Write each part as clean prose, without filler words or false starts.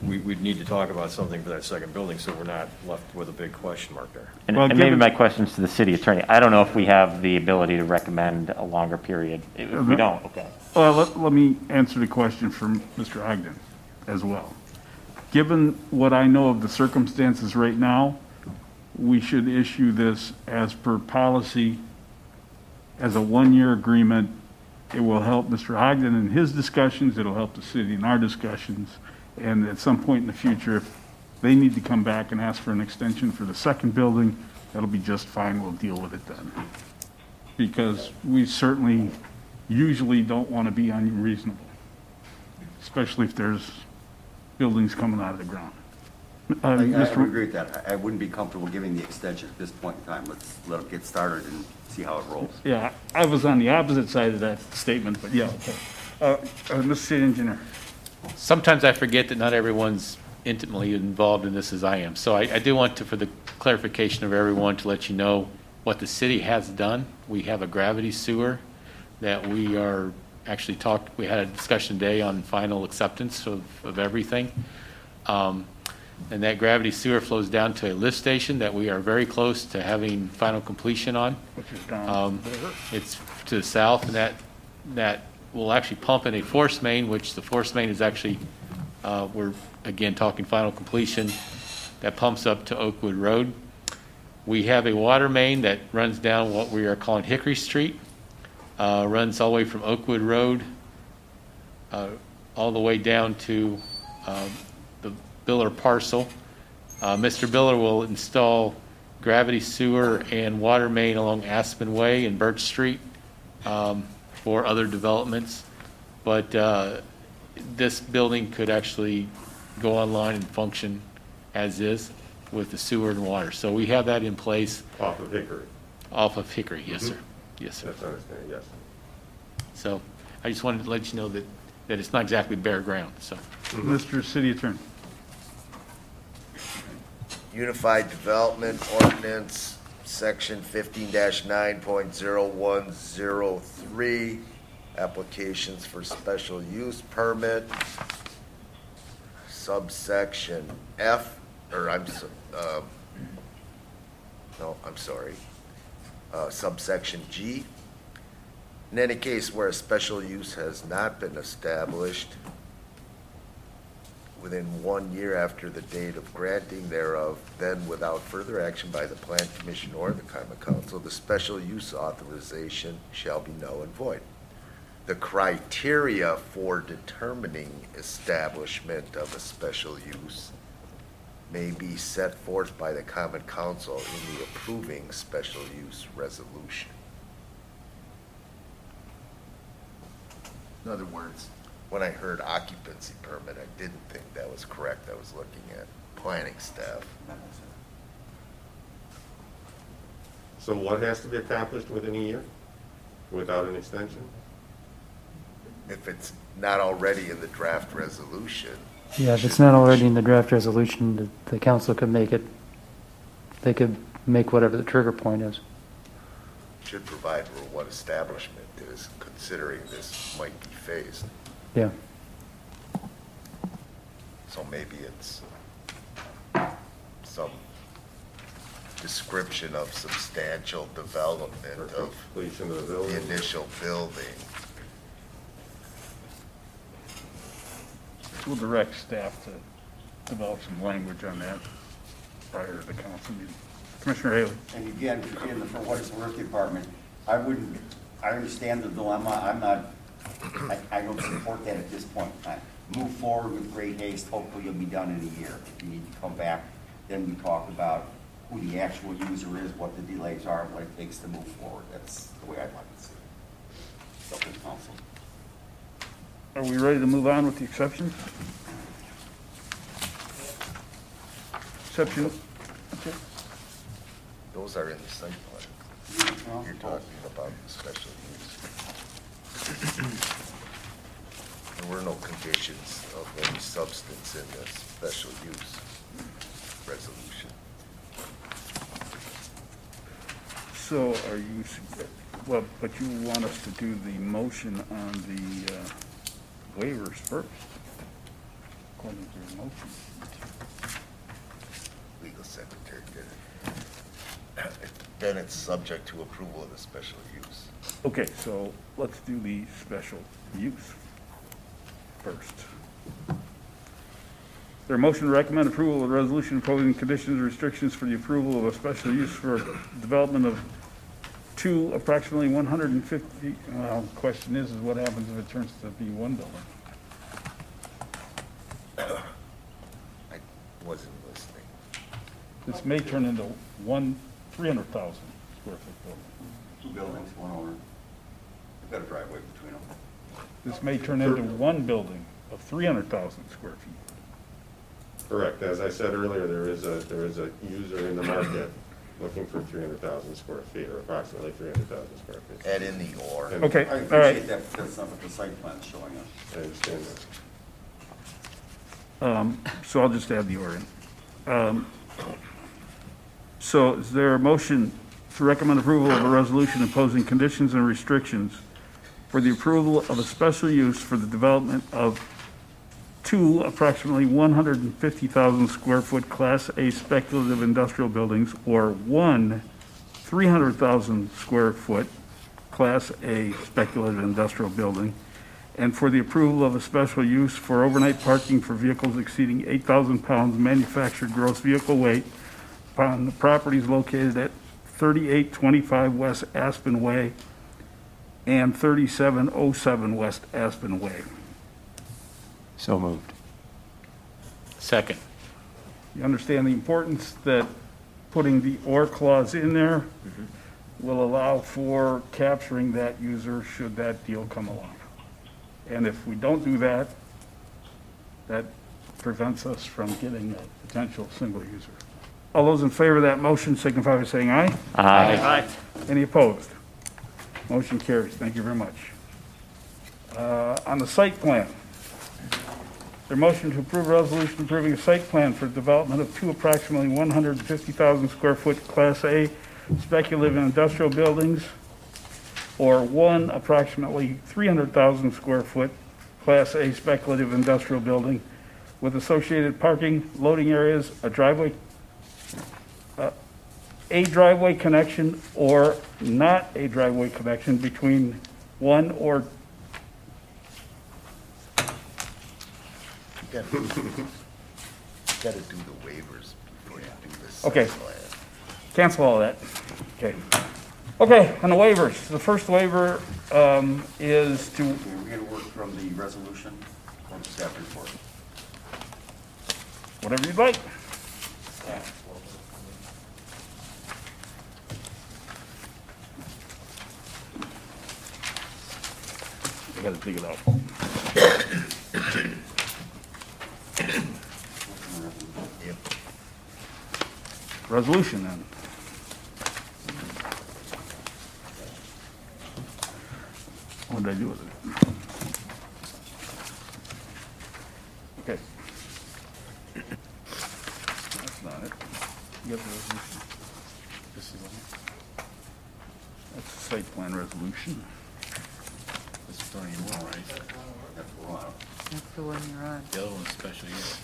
we'd need to talk about something for that second building, so we're not left with a big question mark there. And, Well, and maybe given- my question's to the city attorney. I don't know if we have the ability to recommend a longer period. If we don't, okay. Well, let me answer the question from Mr. Ogden as well. Given what I know of the circumstances right now, we should issue this as per policy as a one-year agreement. It will help Mr. Ogden in his discussions, it'll help the city in our discussions, and at some point in the future, if they need to come back and ask for an extension for the second building, that'll be just fine, we'll deal with it then. Because we certainly usually don't want to be unreasonable, especially if there's buildings coming out of the ground. I would Mr. agree with that. I wouldn't be comfortable giving the extension at this point in time. Let's let it get started and see how it rolls. Yeah, I was on the opposite side of that statement, but yeah, okay. Mr. City Engineer. Sometimes I forget that not everyone's intimately involved in this as I am. So I do want to, for the clarification of everyone, to let you know what the city has done. We have a gravity sewer that we are actually we had a discussion today on final acceptance of everything. And that gravity sewer flows down to a lift station that we are very close to having final completion on. Which is down It's to the south, and that will actually pump in a force main, which the force main is actually, we're again talking final completion, that pumps up to Oakwood Road. We have a water main that runs down what we are calling Hickory Street, runs all the way from Oakwood Road all the way down to the Biller parcel. Mr. Biller will install gravity sewer and water main along Aspen Way and Birch Street for other developments. But this building could actually go online and function as is with the sewer and water. So we have that in place. Off of Hickory. Off of Hickory, yes, sir. Yes, sir. That's understanding, yes. So I just wanted to let you know that it's not exactly bare ground, so. Mr. City Attorney. Unified Development Ordinance, Section 15-9.0103, applications for special use permit, subsection F, or subsection G. In any case where a special use has not been established within 1 year after the date of granting thereof, then without further action by the Plan Commission or the Common Council, the special use authorization shall be null and void. The criteria for determining establishment of a special use may be set forth by the Common Council in the approving special use resolution. In other words, when I heard occupancy permit, I didn't think that was correct. I was looking at planning staff. So what has to be accomplished within a year without an extension? If it's not already in the draft resolution. Yeah, if it's not already in the draft resolution, the council could make it, they could make whatever the trigger point is. Should provide for what establishment is, considering this might be phased. Yeah. So maybe it's some description of substantial development of Completion of the building. the initial building. We'll direct staff to develop some language on that prior to the council meeting. Commissioner Haley. And again, for what it's worth, department, I understand the dilemma. I don't support that at this point in time. Move forward with great haste. Hopefully you'll be done in a year. If you need to come back, then we talk about who the actual user is, what the delays are, what it takes to move forward. That's the way I'd like to see it. So, council. Are we ready to move on with the exceptions? Exception. Okay. Those are in the site plan. You're talking about the special use. There were no conditions of any substance in the special use resolution. So are you, well, but you want us to do the motion on the waivers first? according to your motion. Legal secretary did it. Then it's subject to approval of the special use. Okay, so let's do the special use first. Is there a motion to recommend approval of the resolution imposing conditions and restrictions for the approval of a special use for development of two approximately 150, well, question is what happens if it turns to be one building? I wasn't listening. This may turn into 300,000 square foot building. Two buildings, one owner. You've got a driveway between them. This may turn into one building of 300,000 square feet. Correct. As I said earlier, there is a user in the market looking for 300,000 square feet, or approximately 300,000 square feet. Add in the or. And Okay, I all right. appreciate that, but that's not what the site plan's showing us. I understand that. So I'll just add the or in. So is there a motion to recommend approval of a resolution imposing conditions and restrictions for the approval of a special use for the development of two approximately 150,000 square foot Class A speculative industrial buildings, or one 300,000 square foot Class A speculative industrial building, and for the approval of a special use for overnight parking for vehicles exceeding 8,000 pounds manufactured gross vehicle weight upon the properties located at 3825 West Aspen Way and 3707 West Aspen Way. So moved. Second. You understand the importance that putting the or clause in there will allow for capturing that user should that deal come along. And if we don't do that, that prevents us from getting a potential single user. All those in favor of that motion signify by saying aye. Aye. Any opposed? Motion carries. Thank you very much. On the site plan, their motion to approve a resolution approving a site plan for development of two approximately 150,000 square foot Class A speculative and industrial buildings, or one approximately 300,000 square foot Class A speculative industrial building with associated parking, loading areas, a driveway connection or not a driveway connection between one or You gotta do the waivers before you do this. Okay. Cancel all that. Okay. Okay, on the waivers, the first waiver is to, We're going to work from the resolution or the staff report. whatever you'd like. I gotta dig it out. Yep. Resolution then. What did I do with it? Okay. That's not it. You got the resolution? This is on it. That's the site plan resolution. This is on your one, right? That's what we're on. That's the one you're on. The other one's special use.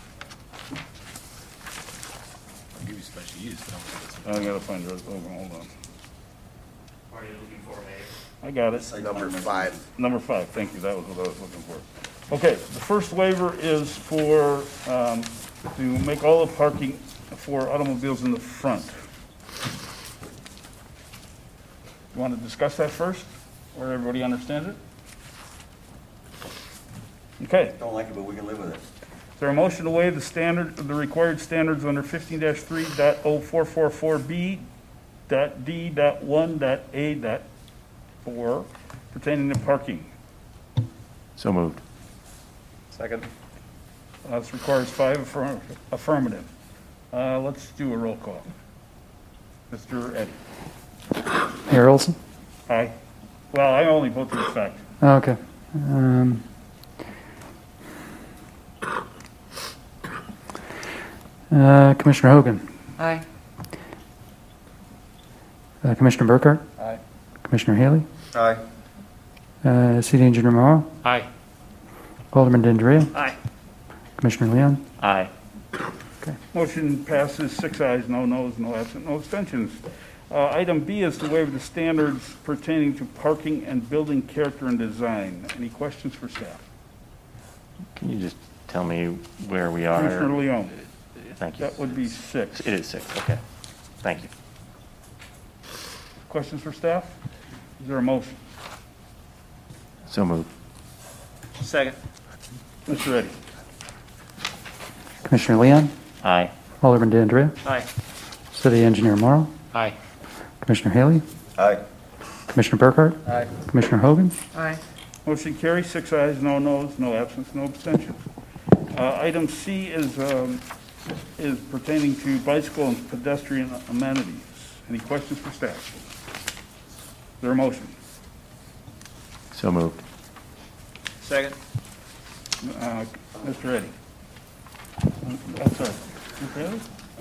I'll give you special use, but I don't think I gotta find the resolution, hold on. What are you looking for, Mayor? I got it. Site Number plan 5. Number 5, thank you, that was what I was looking for. Okay, the first waiver is for, to make all the parking for automobiles in the front. You want to discuss that first, or everybody understands it? Okay, Don't like it, but we can live with it. is there a motion to waive the required standards under 15-3.0444B.D.1.A.4 pertaining to parking? So moved. Second? This requires 5 affirmative. Let's do a roll call. Mr. Eddie? Mayor Olson? Aye. Well, I only vote to effect. Okay. Commissioner Hogan? Aye. Commissioner Burkhart? Aye. Commissioner Haley? Aye. City Engineer Morrow? Aye. Alderman Dendria? Aye. Commissioner Leon? Aye. Motion passes, 6 ayes, no noes, no absent, no abstentions. Item B is to waive the standards pertaining to parking and building character and design. Any questions for staff? Can you just tell me where we are? Commissioner Leon, Thank you. that would be 6. It is 6, okay. Thank you. Questions for staff? Is there a motion? So moved. Second. Mr. Eddy? Commissioner Leon? Aye. Alderman DeAndrea? Aye. City Engineer Morrow? Aye. Commissioner Haley? Aye. Commissioner Burkhardt? Aye. Commissioner Hogan? Aye. Motion carries, 6 ayes, no noes, no absence, no abstentions. Item C is pertaining to bicycle and pedestrian amenities. Any questions for staff? Is there a motion? So moved. Second. Mr. Eddy? I'm sorry. Mr. Haley?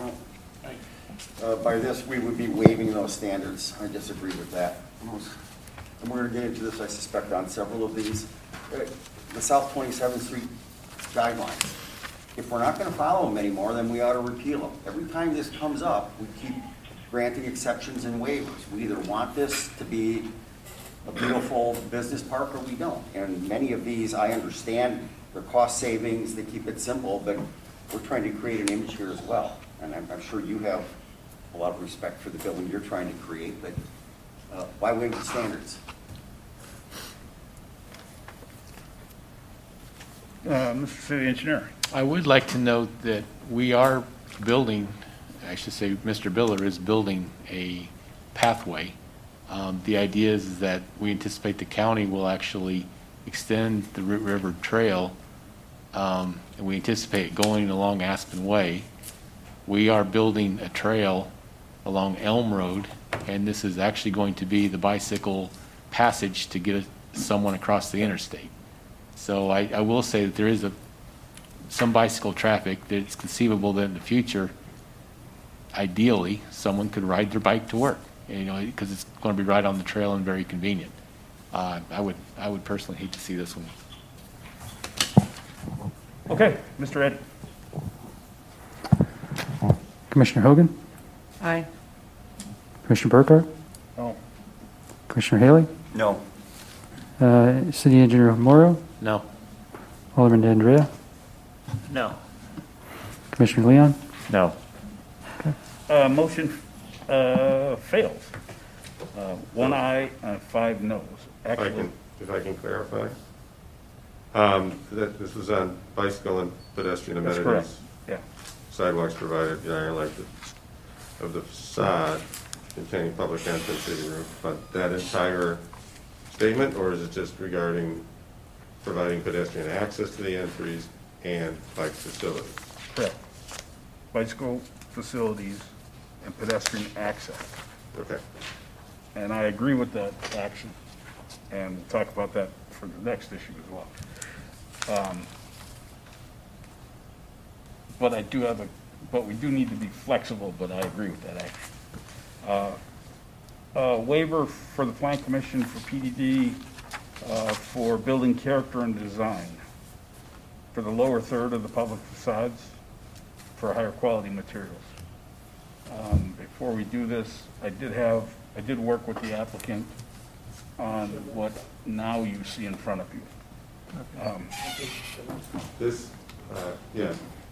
By this, we would be waiving those standards. I disagree with that. And we're going to get into this, I suspect, on several of these. The South 27th Street guidelines. If we're not going to follow them anymore, then we ought to repeal them. Every time this comes up, we keep granting exceptions and waivers. We either want this to be a beautiful business park or we don't. And many of these, I understand, they're cost savings, they keep it simple, but we're trying to create an image here as well. And I'm sure you have a lot of respect for the building you're trying to create, but why waive the standards? Mr. City Engineer? I would like to note that we are building, I should say, Mr. Biller is building a pathway. The idea is that we anticipate the county will actually extend the Root River Trail, and we anticipate going along Aspen Way. We are building a trail along Elm Road, and this is actually going to be the bicycle passage to get someone across the interstate. So I will say that there is some bicycle traffic that it's conceivable that in the future, ideally, someone could ride their bike to work, because it's going to be right on the trail and very convenient. I would personally hate to see this one. Okay, Mr. Eddy? Commissioner Hogan? Aye. Commissioner Burkhardt? No. Commissioner Haley? No. City Engineer Morrow? No. Alderman DeAndrea? No. Commissioner Leon? No. Motion fails. 1 aye and 5 noes. Actually, If I can clarify, that this was on bicycle and pedestrian that's amenities. correct. Yeah. Sidewalks provided, the iron light of the facade containing public entrance city roof, but that entire statement, or is it just regarding providing pedestrian access to the entries and bike facilities? Correct. Bicycle facilities and pedestrian access. Okay. And I agree with that action, and we'll talk about that for the next issue as well. But we do need to be flexible, but I agree with that action. Waiver for the Plan Commission for PDD for building character and design for the lower third of the public facades for higher quality materials. Before we do this, I did work with the applicant on what now you see in front of you. This, yeah.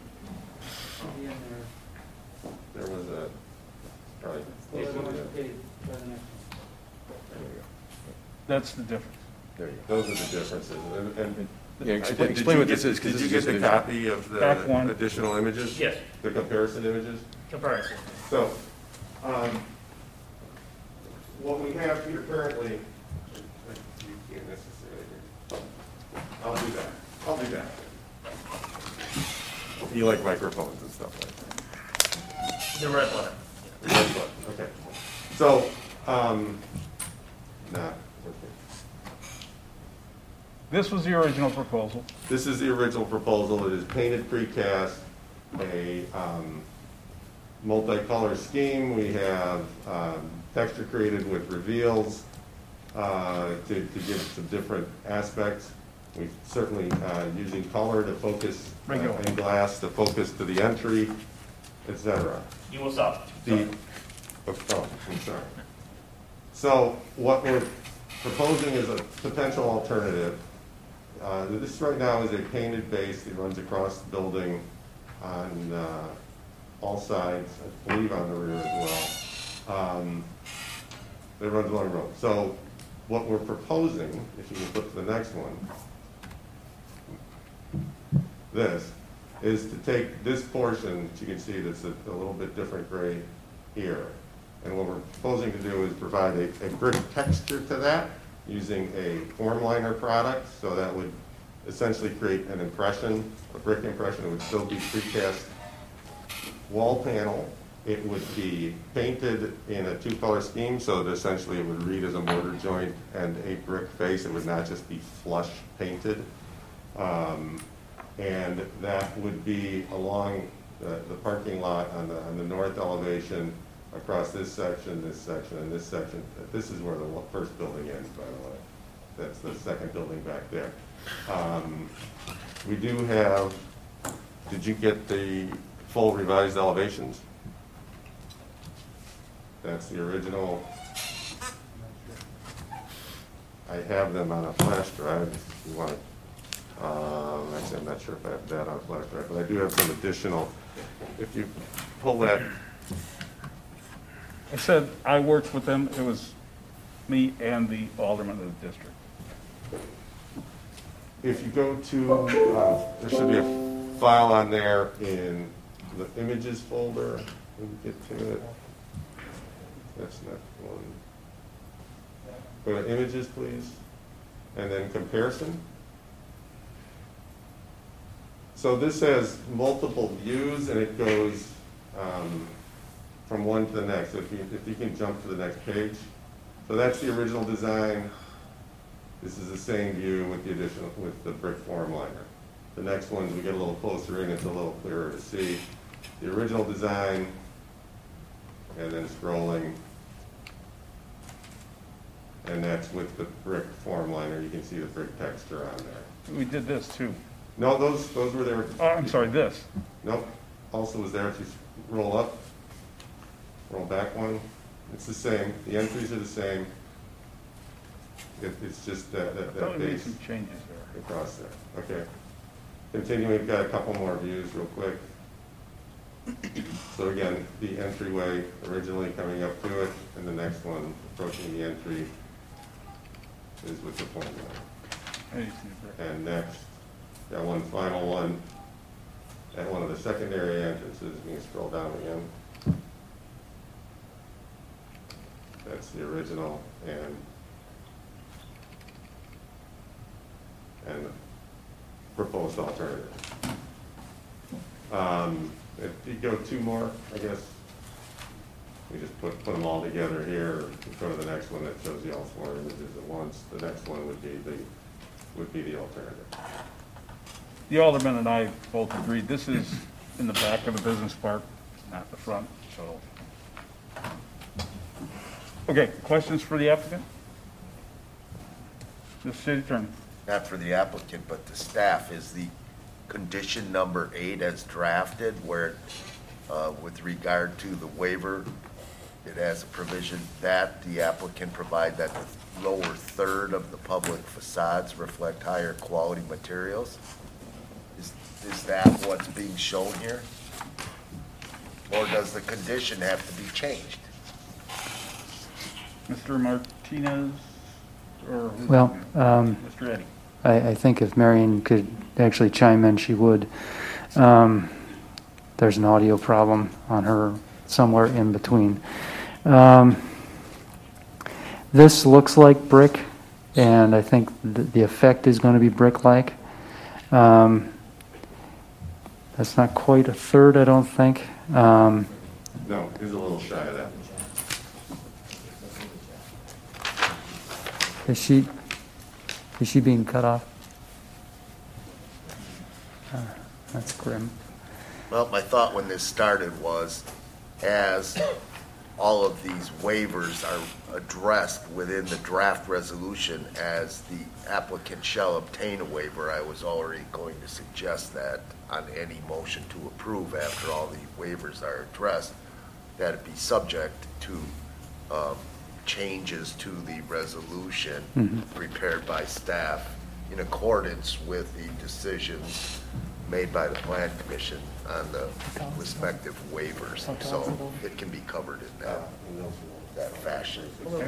There was a, probably. There we go. That's the difference. There you go. Those are the differences. And Yeah, explain what this is, because Did this you is get the just. copy of Back one. the additional images? Yes. The comparison images? Comparison. So, what we have here currently, you can't necessarily, I'll do that. You like microphones and stuff like that. The red one. Okay. So, This was the original proposal. this is the original proposal. It is painted precast, a multicolor scheme. We have texture created with reveals to give some different aspects. We certainly, using color to focus, Regular. and glass to focus to the entry, et cetera. You will stop. The, oh, I'm sorry. So what we're proposing is a potential alternative. This right now is a painted base that runs across the building on all sides, I believe on the rear as well. It runs along the road. So what we're proposing, if you can flip to the next one, this, is to take this portion, that you can see that's a little bit different gray here. And what we're proposing to do is provide a brick texture to that using a form liner product. So that would essentially create an impression, a brick impression. It would still be precast wall panel. It would be painted in a two-color scheme, so that essentially it would read as a mortar joint and a brick face. It would not just be flush painted. And that would be along the parking lot on the north elevation, across this section, and this section. This is where the first building ends, by the way. That's the second building back there. We do have, did you get the full revised elevations? That's the original. I have them on a flash drive if you want. Actually, I'm not sure if I have that on a flash drive, but I do have some additional. If you pull that. I said I worked with them. It was me and the alderman of the district. If you go to, there should be a file on there in the images folder. Let me get to it. That's not one. Go to images, please, and then comparison. So this has multiple views, and it goes from one to the next. So if you can jump to the next page. So that's the original design. This is the same view with the additional, with the brick form liner. The next ones, we get a little closer in, it's a little clearer to see. The original design, and then scrolling, and that's with the brick form liner. You can see the brick texture on there. We did this too. No, those were there. Oh, I'm sorry, this. Nope, also was there. If you roll up, roll back one, it's the same. The entries are the same. It's just that Probably made base some changes there. across there. Okay. Continuing, we've got a couple more views real quick. So again, the entryway originally coming up to it, and the next one approaching the entry is with the form line. I didn't see the brick. And next, got one final one at one of the secondary entrances. You can scroll down again. That's the original and proposed alternative. If you go two more, I guess, we just put them all together here, or go to the next one that shows you all four images at once. The next one would be the alternative. The alderman and I both agreed, this is in the back of the business park, not the front, so. Okay, questions for the applicant? The city attorney. Not for the applicant, but the staff, is the condition number 8 as drafted, where with regard to the waiver, it has a provision that the applicant provide that the lower third of the public facades reflect higher quality materials? Is that what's being shown here? Or does the condition have to be changed? Mr. Martinez, or? Well, Mr. Eddy. I think if Marion could actually chime in, she would. There's an audio problem on her somewhere in between. This looks like brick, and I think the effect is going to be brick-like. That's not quite a third, I don't think. No, he's a little shy of that. Is she being cut off? That's grim. Well, my thought when this started was, as all of these waivers are addressed within the draft resolution as the applicant shall obtain a waiver, I was already going to suggest that on any motion to approve after all the waivers are addressed, that it be subject to changes to the resolution prepared by staff in accordance with the decisions made by the Plan Commission on the respective waivers. So it can be covered in that fashion.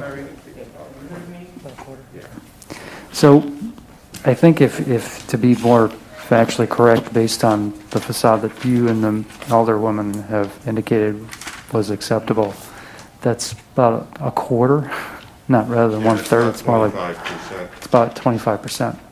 So I think if to be more factually correct, based on the facade that you and the alderwoman have indicated was acceptable, that's about a quarter, not rather than 1/3. It's more like, 25%. it's about 25%.